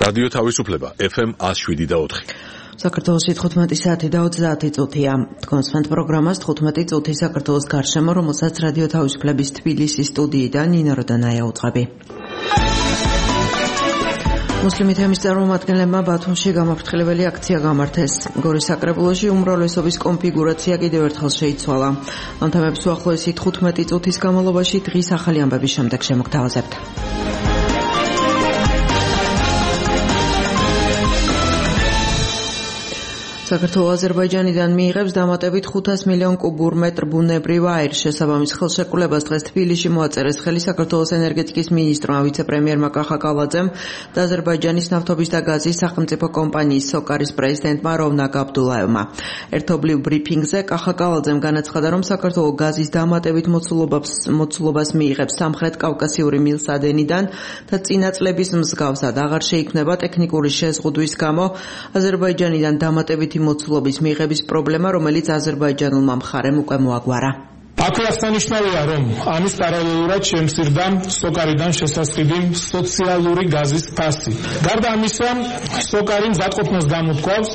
რადიო თავისუფლება FM 107.4. საქართველოში 15 საათი და 30 წუთია. კონსვენთ პროგრამას 15 წუთი საქართველოს გარშემო, რომელსაც რადიო თავისუფლების თბილისის სტუდიიდან ნინო როდანაია უწყები. მუსლიმი თემის წარმომადგენლებმა ბათუმში გამაფრთხილებელი აქცია გამართეს. გორის საკრებულოში უმრავლესობის კონფიგურაცია კიდევ ერთხელ შეიცვალა. ამ თემებს უახლოესი 15 წუთის განმავლობაში დღის ახალი ამბების შემდეგ შემოგთავაზებთ. საქართველოს აზერბაიჯანიდან მიიღებს დამატებით 500 მილიონ კუბურ მეტრ ბუნებრივ აირს. შესაბამის ხელშეკრულებას დღეს თბილისში მოაწერეს ხელი საქართველოს ენერგეტიკის მინისტრმა, ვიცე-პრემიერმა კახა კალაძემ და აზერბაიჯანის ნავთობის და გაზის სახელმწიფო კომპანიის სოკარის პრეზიდენტმა როვნაკ აბდულაევმა. ერთობლივ ბრიფინგზე კახა კალაძემ განაცხადა, რომ საქართველოს გაზის დამატებით მოცულობას მიიღებს სამხრეთ კავკასიური მილსადენიდან და წინა წლების მსგავსად აღარ შეიქმნება ტექნიკური შეზღუდვის გამო აზერბაიჯანიდან დამატებით მოცულობის მიღების პრობლემა, რომელიც აზერბაიჯანულმა მხარემ უკვე მოაგვარა. აქ აღსანიშნავია, რომ ამის პარალელურად შემცირდა სოკარიდან შესასყიდი სოციალური გაზის ფასი. გარდა ამისა, სოკარი მზადყოფნას გამოთქვავს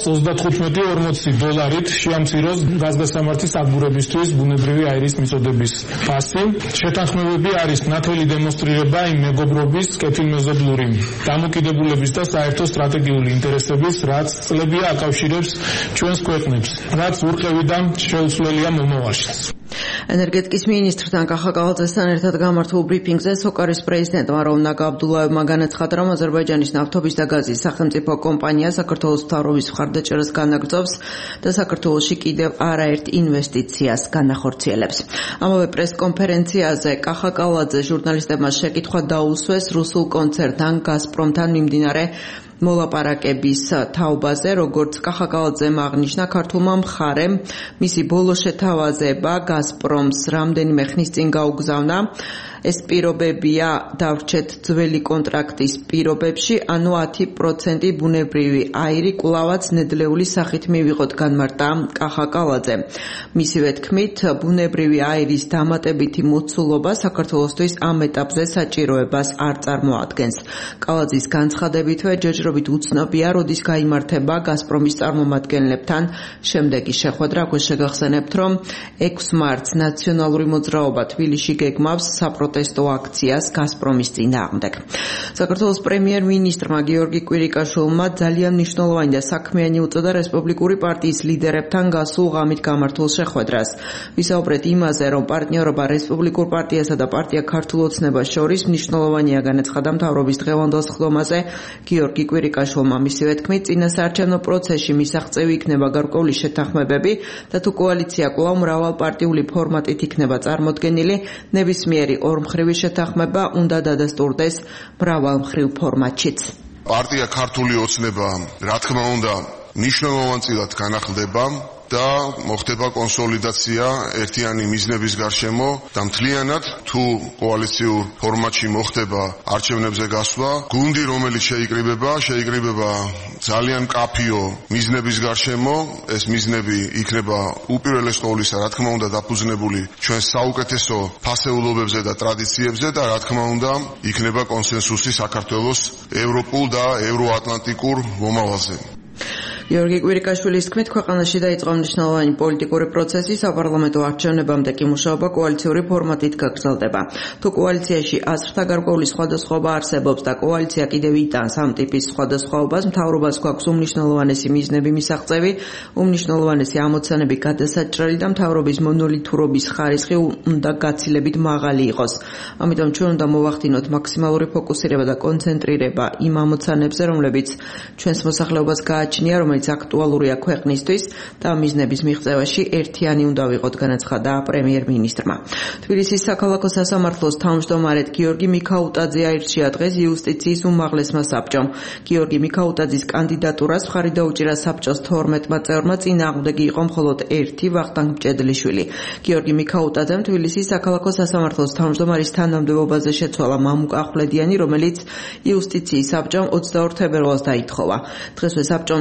$35-40 შეამციროს გაზგასამართის აგურებისთვის ბუნებრივი აირის მიწოდების ფასი. შეთანხმებები არის ნათელი დემონსტრირება იმ მეგობრობის, კეთილმეზობლური დამოკიდებულების და საერთო სტრატეგიული ინტერესების, რაც წლებია აკავშირებს ჩვენს ქვეყნებს, რაც ურყევიდან შეუცვლელია მომავალშიც. ენერგეტიკის მინისტრთან კახა კალაძესთან ერთად გამართულ ბრიფინგზე სოკარის პრეზიდენტმა როვნაკ აბდულაევმა განაცხადა, რომ აზერბაიჯანის ნავთობის და გაზის სახელმწიფო კომპანია საქართველოს მთავრობის მხარდაჭერას განაგრძობს და საქართველოში კიდევ არაერთ ინვესტიციას განახორციელებს. ამავე პრესკონფერენციაზე კახა კალაძე ჟურნალისტებმა შეკითხვა დაუსვეს რუსულ კონცერნთან გაზპრომთან მიმდინარე მოლაპარაკების თაობაზე, როგორც კახა კალაძემ აღნიშნა, ქართულმა მხარემ მისი ბოლო შეთავაზება გაზპრომს რამდენიმე ხნის წინ გაუგზავნა. ეს პირობებია დავრჩეთ ძველი კონტრაქტის პირობებში, ანუ 10% ბუნებრივი აირი კვლავაც ნედლეული სახით მივიღოთ, განმარტა კახა კალაძე. მისივე თქმით, ბუნებრივი აირის დამატებითი მოცულობა საქართველოსთვის ამ ეტაპზე საჭიროებას არ წარმოადგენს. კალაძის განცხადებითვე ჯერჯერობით უცნობია, როდის გაიმართება გაზპრომის წარმომადგენლებთან შემდეგი შეხვედრა. აქვე შეგახსენებთ, რომ 6 მარტს ნაციონალური მოძრაობა თბილისში გეგმავს საპროტესტო აქციას გაზპრომის წინააღმდეგ. საქართველოს პრემიერ-მინისტრმა გიორგი კვირიკაშვილმა ძალიან მნიშვნელოვანი და საქმიანი უწოდა რესპუბლიკური პარტიის ლიდერებთან გასულ ღამით გამართულ შეხვედრას. ვისაუბრეთ იმაზე, რომ პარტნიორობა რესპუბლიკურ პარტიასა და პარტია ქართულ ოცნებას შორის მნიშვნელოვანია, განაცხადა მთავრობის დღევანდელ სხდომაზე გიორგი კვირიკაშვილმა. მისივე თქმით, წინასაარჩევნო პროცესში მისაღწევი იქნება გარკვეული შეთანხმებები და თუ კოალიცია კვლავ მრავალპარტიული ფორმატით იქნება წარმოდგენილი, ნებისმიერი ორმხრივი შეთანხმება უნდა დადასტურდეს მრავალმხრივ ფორმატშიც. პარტია ქართული ოცნება, რა თქმა უნდა, მნიშვნელოვანწილად განახლდება და მოხდება კონსოლიდაცია ერთიანი მიზნების გარშემო და მთლიანად თუ კოალიციურ ფორმატში მოხდება არჩევნებზე გასვლა, გუნდი რომელიც შეიკრიბება ძალიან მკაფიო მიზნების გარშემო, ეს მიზნები იქნება უპირველეს ყოვლისა, რა თქმა უნდა, დაფუძნებული ჩვენს საუკეთესო ფასეულობებზე და ტრადიციებზე და რა თქმა უნდა, იქნება კონსენსუსი საქართველოს ევროპულ და ევროატლანტიკურ მომავალზე. გიორგი კვირიკაშვილის თქმით, ქვეყანაში დაიწყო მნიშვნელოვანი პოლიტიკური პროცესი, საპარლამენტო არჩევნებამდე კი მუშაობა კოალიციური ფორმატით გაგრძელდება. თუ კოალიციაში აზრთა გარკვეული სხვადასხვაობა არსებობს და კოალიცია კიდევ იტანს ამ ტიპის სხვადასხვაობას, მთავრობას გვაქვს უმნიშვნელოვანესი მიზნები მისაღწევი, უმნიშვნელოვანესი ამოცანები გადასაჭრელი და მთავრობის მონოლითურობის ხარისხი უნდა გაცილებით მაღალი იყოს. ამიტომ ჩვენ უნდა მოვახდინოთ მაქსიმალური ფოკუსირება და კონცენტრირება იმ ამოცანებზე, რომლებიც ჩვენს მოსახლეობას გააჩნია, რომელიც აქტუალურია ქვეყნისთვის და მიზნების მიღწევაში ერთიანი უნდა ვიყოთ, განაცხადა პრემიერ-მინისტრმა. თბილისის საქალაქო სასამართლოს თავმჯდომარედ გიორგი მიქაუტაძე აირჩია დღეს იუსტიციის უმაღლესმა საბჭომ. გიორგი მიქაუტაძის კანდიდატურას მხარი დაუჭირა საბჭოს 12-მა წევრმა, წინააღმდეგი იყო მხოლოდ ერთი ვახტანგ მჭედლიშვილი. გიორგი მიქაუტაძემ თბილისის საქალაქო სასამართლოს თავმჯდომარის თანამდებობაზე შეცვალა მამუკა ახვლედიანი, რომელიც იუსტიციის საბჭომ 22 თებერვალს დაითხოვა. დღესვე საბჭომ საქალაქო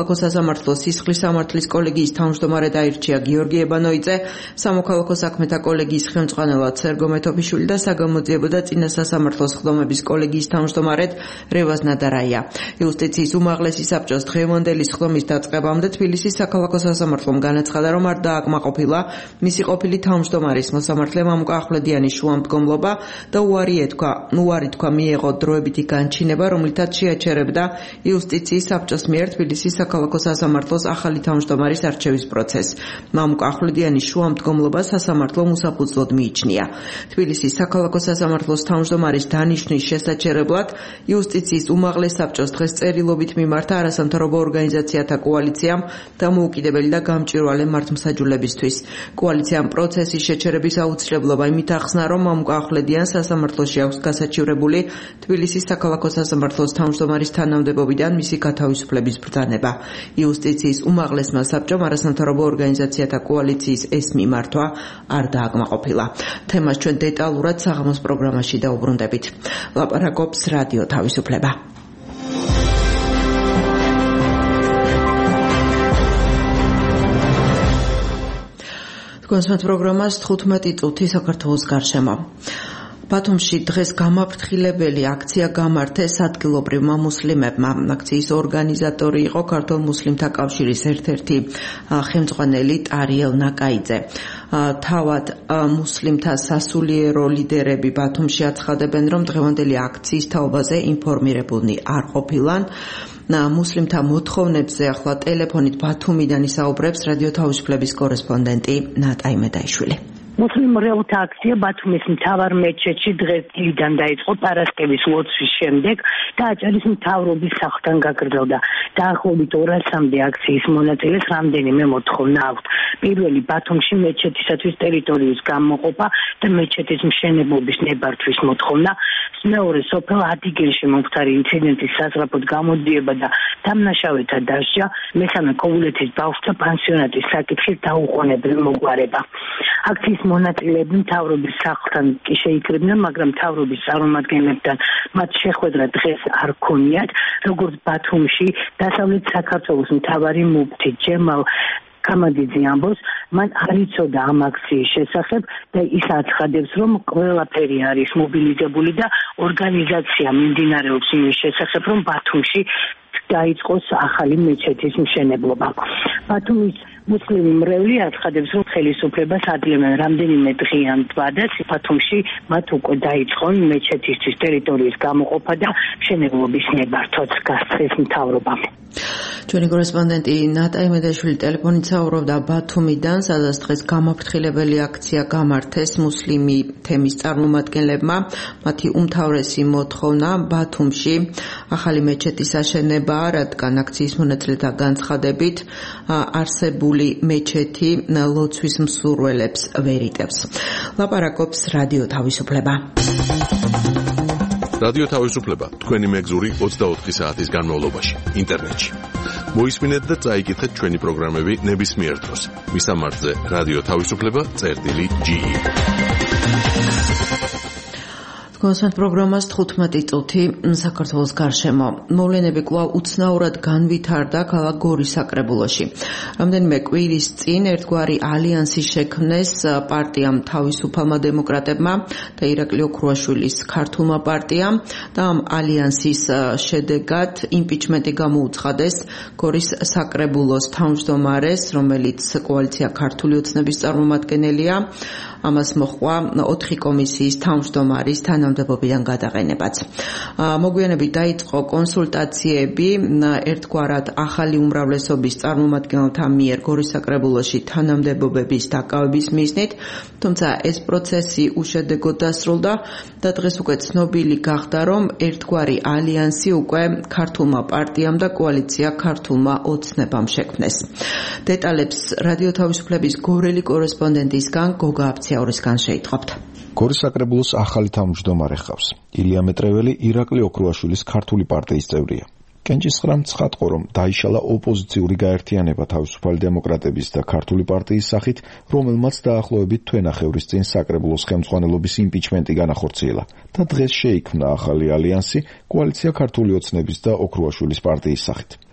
საქალაქო სასამართლოს სისხლის სამართლის კოლეგიის თავმჯდომარე დაირჩია გიორგი ებანოიძე, სამოქალაქო საქმეთა კოლეგიის ხელმძღვანელად სერგო მეთოფიშვილი და საგამოძიებო და წინა სასამართლოს სხდომების კოლეგიის თავმჯდომარედ რევაზ ნადარაია. იუსტიციის უმაღლესი საბჭოს დღევანდელი სხდომის დაწყებამდე თბილისის საქალაქო სასამართლომ განაცხადა, რომ არ დააკმაყოფილა მისი ყოფილი თავმჯდომარის მოსამართლე მამუკა ახვლედიანის შუამდგომლობა და უარი თქვა მიეღო დროებითი განჩინება, რომლითაც შეაჩერებდა იუსტიციის საბჭოს მიერ თბილისის საქალაქო სასამართლოს ახალი თავმჯდომარის არჩევის პროცესს. მამუკა ახვლედიანის შუამდგომლობა სასამართლომ უსაფუძვლოდ მიიჩნია. თბილისის საქალაქო სასამართლოს თავმჯდომარის დანიშვნის შესაჩერებლად იუსტიციის უმაღლეს საბჭოს დღეს წერილობით მიმართა არასამთავრობო ორგანიზაციათა კოალიციამ დამოუკიდებელი და გამჭვირვალე მართლმსაჯულებისთვის. კოალიციამ პროცესის შეჩერების აუცილებლობა იმით ახსნა, რომ მამუკა ახვლედიანს სასამართლოში აქვს გასაჩივრებული თბილისის საქალაქო სასამართლოს თავმჯდომარის თანამდებობიდან მისი გათავისუფლების ბრძანება. იუსტიციის უმაღლესმა საბჭომ არასამთავრობო ორგანიზაციათა კოალიციის ეს მიმართვა არ დააკმაყოფილა. თემას ჩვენ დეტალურად საღამოს პროგრამაში დაუბრუნდებით. ლაპარაკობს რადიო თავისუფლება. კონსულტ პროგრამას 15 წუთი საქართველოს გარშემო. ბათუმში დღეს გამაფრთხილებელი აქცია გამართეს ადგილობრივმა მუსლიმებმა. აქციის ორგანიზატორი იყო ქართულ მუსლიმთა კავშირის ერთ-ერთი ხელმძღვანელი ტარიელ ნაკაიძე. თავად მუსლიმთა სასულიერო ლიდერები ბათუმში აცხადებენ, რომ დღევანდელი აქციის თაობაზე ინფორმირებულნი არ ყოფილან. მუსლიმთა მოთხოვნებზე ახლა ტელეფონით ბათუმიდან ისაუბრებს რადიო თავისუფლების კორესპონდენტი ნატა იმედაიშვილი. მუსლიმურელთა აქცია ბათუმის მთავარ მეჩეთში დღეს დილიდან დაიწყო პარასკევის ლოცვის შემდეგ და აჭარის მთავრობის სახლთან გაგრძელდა. დაახლოებით 200-მდე აქციის მონაწილეს რამდენიმე მოთხოვნა აქვთ. პირველი ბათუმში მეჩეთისათვის ტერიტორიის გამოყოფა და მეჩეთის მშენებლობის ნებართვის მოთხოვნა. მეორე სოფელ ადიგენში მომხდარი ინციდენტის საზღვრაფოდ გამოდიება და დამნაშავეთა დასჯა. მესამე კოულეთის ბავშვთა პანსიონატის საკითხის დაუყოვნებლივ მოგვარება. აქციის მონაწილეები მთავრობის სახლთან კი შეიკრიბნენ, მაგრამ მთავრობის წარმომადგენლებთან მათ შეხვედრა დღეს არ ქონიათ. როგორც ბათუმში დასავლეთ საქართველოს მთავარი მუფთი ჯემალ კამადიძე ამბობს, მან არ იცოდა ამ აქციის შესახებ და ის აცხადებს, რომ ყველაფერი არის მობილიზებული და ორგანიზაცია მიმდინარეობს იმის შესახებ, რომ ბათუმში დაიწყოს ახალი მეჩეთის მშენებლობა. ბათუმის მუსლიმი მრევლი აცხადებს, რომ ხელისუფლებას ადლებენ რამდენიმე დღიან დაბადას ბათუმში მათ უკვე დაიწყონ მეჩეთისთვის ტერიტორიის გამოყოფა და მშენებლობის ნებართვაც გასცეს მთავრობამ. ჩვენი კორესპონდენტი ნატა იმედაიშვილი ტელეფონით საუბრობდა ბათუმიდან, სადაც დღეს გამაფრთხილებელი აქცია გამართეს მუსლიმი თემის წარმომადგენლებმა. მათი უმთავრესი მოთხოვნა ბათუმში ახალი მეჩეთის აშენება, რადგან აქციის მონაწილეთა განცხადებით არსებული მეჩეთი ლოცვის მსურველებს ვერ იტევს. ლაპარაკობს რადიო თავისუფლება. რადიო თავისუფლება თქვენი მეგზური 24 საათის განმავლობაში ინტერნეტში. მოისმინეთ და წაიკითხეთ ჩვენი პროგრამები ნებისმიერ დროს. მისამართზე რადიო თავისუფლება.ge. კონსულტ პროგრამას 15 წუთი საქართველოს გარშემო. მოვლენები კვლავ უცნაურად განვითარდა ქალაქ გორის საკრებულოში. რამდენიმე კვირის წინ ერთგვარი ალიანსი შექმნეს პარტიამ თავისუფალმა დემოკრატებმა და ირაკლი ოქრუაშვილის ქართულმა პარტიამ და ამ ალიანსის შედეგად იმპიჩმენტი გამოუცხადეს გორის საკრებულოს თავმჯდომარეს, რომელიც კოალიცია ქართული ოცნების წარმომადგენელია. ამას მოჰყვა 4 კომისიის თავმჯდომარის თანამდებობიდან გადაყენებაც. მოგვიანებით დაიწყო კონსულტაციები ერთგვარად ახალი უმრავლესობის წარმომადგენელთა მიერ გორის საკრებულოში თანამდებობების დაკავების მიზნით, თუმცა ეს პროცესი უშედეგოდ დასრულდა და დღეს უკვე ცნობილი გახდა, რომ ერთგვარი ალიანსი უკვე ქართულმა პარტიამ და კოალიცია ქართულმა ოცნებამ შექმნეს. დეტალებს რადიო თავისუფლების გორელი კორესპონდენტისგან გოგა აბციაურისგან შეიტყობთ. გორის საკრებულოს ახალი თავმჯდომარე ხავს. ილია მეტრეველი ირაკლი ოქრუაშვილის ქართული პარტიის წევრია. კენჭისყრამ ცხადყო, რომ დაიშალა ოპოზიციური გაერთიანება თავისუფალი დემოკრატების და ქართული პარტიის სახით, რომელმაც დაახლოებით თვენახევრის წინ საკრებულოს ხელმძღვანელობის იმპიჩმენტი განახორციელა და დღეს შეიქმნა ახალი ალიანსი კოალიცია ქართული ოცნების და ოქრუაშვილის პარტიის სახით.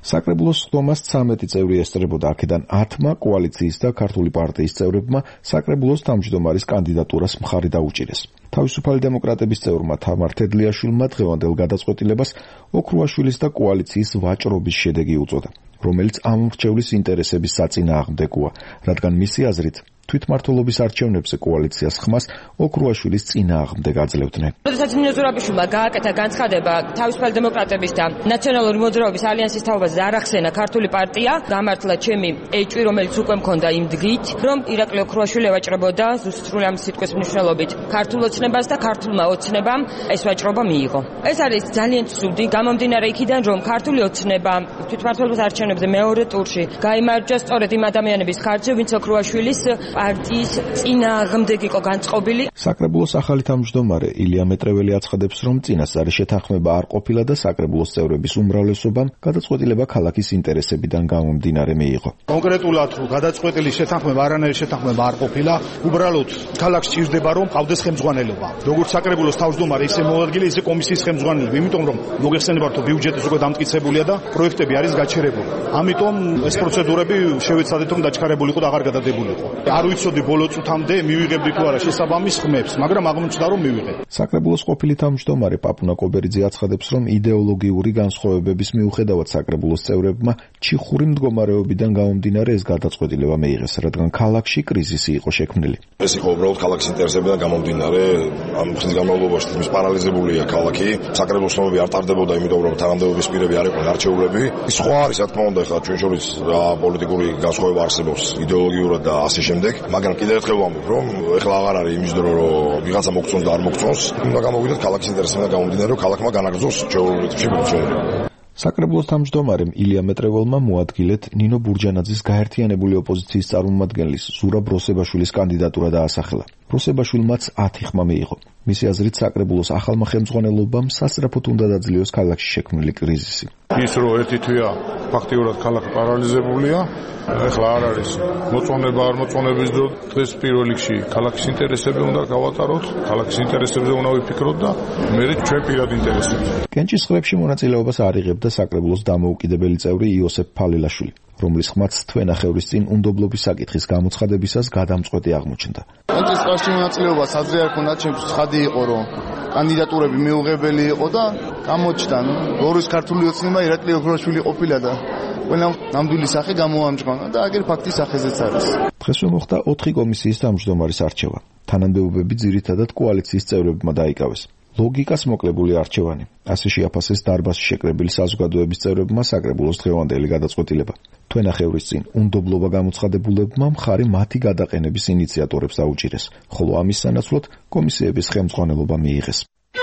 საკრებულოს ხდომას 13 წევრი ესწრებოდა, აქედან 10-მა კოალიციის და ქართული პარტიის წევრებმა საკრებულოს თავმჯდომარის კანდიდატურას მხარი დაუჭირეს. თავისუფალი დემოკრატების წევრმა თამარ თედლიაშვილმა დღევანდელ გადაწყვეტილებას ოქრუაშვილის და კოალიციის ვაჭრობის შედეგი უწოდა, რომელიც ამ მრჩევლის ინტერესების საწინააღმდეგოა, რადგან მისი აზრით თვითმმართველობის არჩევნებზე კოალიციას ხმას ოქრუაშვილის წინააღმდეგ აძლევდნენ. როდესაც ნინო ზურაბიშვილმა გააკეთა განცხადება თავისუფალი დემოკრატების და ნაციონალური მოძრაობის ალიანსის თაობაზე არ ახსენა ქართული პარტია, გამართლა ჩემი ეჭვი, რომელიც უკვე მქონდა იმ დღით, რომ ირაკლი ოქრუაშვილი ევაჭრებოდა ზუსტად ამ სიტყვის მნიშვნელობით ქართულ ოცნებას და ქართულმა ოცნებამ ეს ვაჭრობა მიიღო. ეს არის ძალიან ცუდი, გამომდინარე იქიდან, რომ ქართული ოცნება თვითმმართველობის არჩევნებზე მეორე ტურში გაიმარჯვა სწორედ იმ ადამიანების ხარჯზე, ვინც ოქრუაშვილის პარტიის წინააღმდეგ იყო განწყობილი. საკრებულოს ახალი თავმჯდომარე ილია მეტრეველი აცხადებს, რომ წინასწარი შეთანხმება არ ყოფილა და საკრებულოს წევრების უმრავლესობამ გადაწყვეტილება ქალაქის ინტერესებიდან გამომდინარე მიიღო. კონკრეტულად რომ გადაწყვეტილი შეთანხმება არანაირი შეთანხმება არ ყოფილა, უბრალოდ ქალაქს ჭირდება რომ ყავდეს ხელმძღვანელობა. როგორც საკრებულოს თავმჯდომარე, ისე მოადგილე, ისე კომისიის ხელმძღვანელები, იმიტომ რომ მოგეხსენებათ რომ ბიუჯეტის უკვე დამტკიცებულია და პროექტები არის გაჩერებული. ამიტომ ეს პროცედურები შევეცადეთ რომ დაჩქარებული იყო და აღარ გადადებულიყო. არ ვიცოდი ბოლო წუთამდე მივიღებდი თუ არა შესაბამის ხმებს, მაგრამ აღმოჩნდა რომ მივიღე. საკრებულოს ყოფილი თავმჯდომარე პაპუნა კობერიძე აცხადებს, რომ იდეოლოგიური განსხვავებების მიუხედავად საკრებულოს წევრებმა ჩიხური მდგომარეობიდან გამომდინარე ეს გადაწყვეტილება მიიღეს, რადგან ქალაქში კრიზისი იყო შექმნილი. ეს იყო უბრალოდ ქალაქის ინტერესებიდან გამომდინარე, ამ ხნის განმავლობაში თითქმის პარალიზებულია ქალაქი. საკრებულოს ხმები არ ტარდებოდა, იმიტომ რომ თანამდებობის პირები არ იყვნენ არჩეულები. სხვა არის, რა თქმა უნდა, ახლა ჩვენ შორის პოლიტიკური განსხვავება არსებობს იდეოლოგიურად და ასე შემდეგ. მაგრამ კიდევ ერთხელ ვამბობ, რომ ეხლა აღარ არის იმის დრო, რომ ვიღაცა მოგწონს და არ მოგწონს. უნდა გამოვიდეთ ქალაქის ინტერესებიდან გამომდინარე, რომ ქალაქმა განაგრძოს ჩვეულებრივ რიტმში ფუნქციონირება. საკრებულოს თავმჯდომარემ ილია მეტრეველმა მოადგილეთ ნინო ბურჯანაძის გაერთიანებული ოპოზიციის წარმომადგენლის ზურაბ როსებაშვილის კანდიდატურა დაასახელა. როსებაშვილმაც 10 ხმა მიიღო. მისი აზრით საკრებულოს ახალმა ხელმძღვანელობამ სასწრაფოდ უნდა დაძლიოს ქალაქში შექმნილი კრიზისი. ის რომ ერთი თვეა ფაქტიურად ქალაქი პარალიზებულია, ეხლა არ არის მოწონება არ მოწონების დრო, დღეს პირველ რიგში ქალაქის ინტერესები უნდა გავატაროთ, ქალაქის ინტერესებზე უნდა ვიფიქროთ და მერე ჩვენ პირად ინტერესები. კენჭის ხმებში მონაწილეობას არ იღებდა საკრებულოს დამოუკიდებელი წევრი იოსებ ფალილაშვილი, რომლის ხმაც თვენახევრის წინ უნდობლობის საკითხის გამოცხადებისას გადამწყვეტი აღმოჩნდა. კენჭის ხმებში მონაწილეობას აზრი არ ქონდა, ჩემთვის ცხადი იყო, რომ კანდიდატურები მიუღებელი იყო და გამოჩნდა, გორის ქართული ოცნება ირაკლი ოქრუაშვილი ყოფილა და ყველა ნამდვილი სახე გამოამჟღავნა და აგერ ფაქტის სახეზეც არის. დღესვე მოხდა 4 კომისიის თავმჯდომარის არჩევა. თანამდებობები ძირითადად კოალიციის წევრებმა დაიკავეს. ლოგიკას მოკლებული არჩევანი. ასე შეაფასეს დარბაზში შეკრებილი საზოგადოების წევრებმა საკრებულოს დღევანდელი გადაწყვეტილება. თვენახევრის წინ უნდობლობა გამოცხადებულებმა მხარი მათი გადაყენების ინიციატორებს დაუჭირეს, ხოლო ამის სანაცვლოდ კომისიების ხელმძღვანელობა მიიღეს.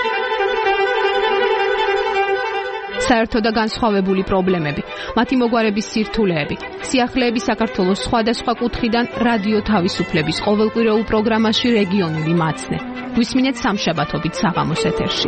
საერთო და განსხვავებული პრობლემები, მათი მოგვარების სირთულეები, სიახლეები საქართველოს სხვადასხვა კუთხიდან რადიო თავისუფლების ყოველკვირეულ პროგრამაში რეგიონული მაცნე. გვისმინეთ სამშაბათობით საღამოს ეთერში.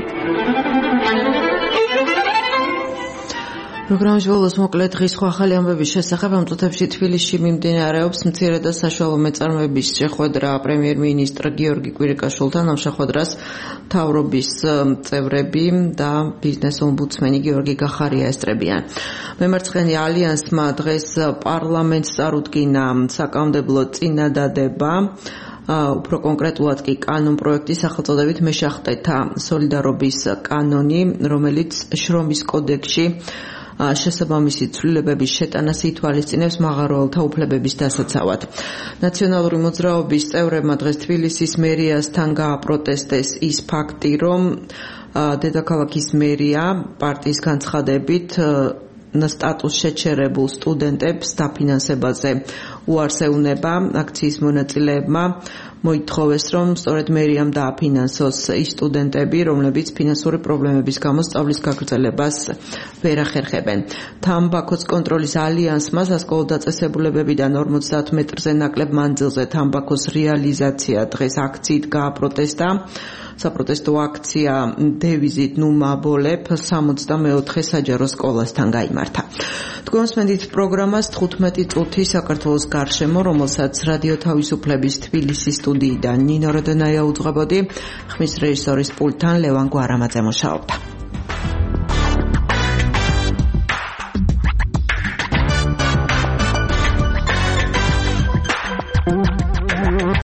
პროგრამის ბოლოს მოკლედ დღის სხვა ახალი ამბების შესახებ ამ წუთებში თბილისში მიმდინარეობს მცირე და საშუალო მეწარმეების შეხვედრა პრემიერ-მინისტრ გიორგი კვირიკაშვილთან, ამ შეხვედრას მთავრობის წევრები და ბიზნეს ომბუდსმენი გიორგი გახარია ესწრებიან. მემარცხენე ალიანსმა დღეს პარლამენტს წარუდგინა საკანონმდებლო წინადადება, უფრო კონკრეტულად კი კანონ პროექტის სახელწოდებით მეშახტეთა სოლიდარობის კანონი, რომელიც შრომის კოდექსში შესაბამისი ცვლილებების შეტანას ითვალისწინებს მაღაროელთა უფლებების დასაცავად. ნაციონალური მოძრაობის წევრებმა დღეს თბილისის მერიასთან გააპროტესტეს ის ფაქტი, რომ დედაქალაქის მერია პარტიის განცხადებით სტატუს შეჩერებულ სტუდენტებს დაფინანსებაზე უარს ეუბნება. აქციის მონაწილეებმა მოითხოვეს, რომ სწორედ მერიამ დააფინანსოს ის სტუდენტები, რომლებიც ფინანსური პრობლემების გამო სწავლის გაგრძელებას ვერ ახერხებენ. თამბაქოს კონტროლის ალიანსმა სასკოლო დაწესებულებებიდან 50 მეტრზე ნაკლებ მანძილზე თამბაქოს რეალიზაცია დღეს აქციით გააპროტესტა. საპროტესტო აქცია დევიზით ნუ მაბოლებ 64 საჯარო სკოლასთან გაიმართა. თქვენსმენდით პროგრამას 15 წუთი საქართველოს გარშემო, რომელსაც რადიო თავისუფლების თბილისის სტუდიიდან ნინო როდონაია უძღვებოდი, ხმის რეჟისორის პულტთან ლევან გვარამაძე მუშაობდა.